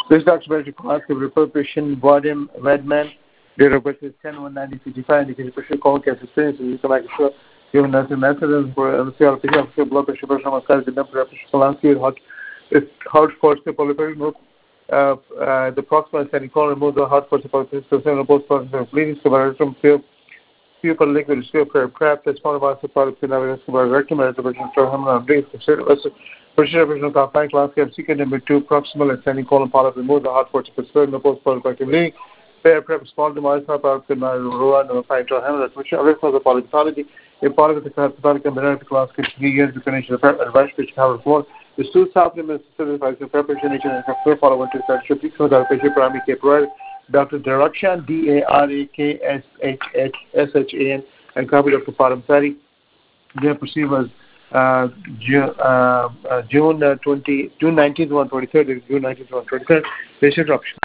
This documentary class of repercussion, Vadim Redman, date of birth is 10/1/1955, indicated pressure call case experience, and you can make sure given us in methods for the blood pressure, pressure, massage, the number of pressure, Polanski, hot force, polyperic, the proximal setting call, remove the hot force, polyperic, both forms of bleeding, from pupil liquid, prep, that's one of us, the product, rectum, and the version for him, pressure original compound class have secret number 2 proximal ascending colon polyp, remove the hot force of the post polyperic bleeding, pair prep small device top out in roa and fighter hammer, which original the polypathology, a part of the pathologic and benefit class gets 3 years to finish the prep advice which covers more. The two supplements certified the preparation and clear follow on to start shipping so that patient primary care provider Dr. Darakshan Darakshshan and copy Dr. Paramsari. Their procedure was June 19th, 123rd, June 19th, 123rd, patient option.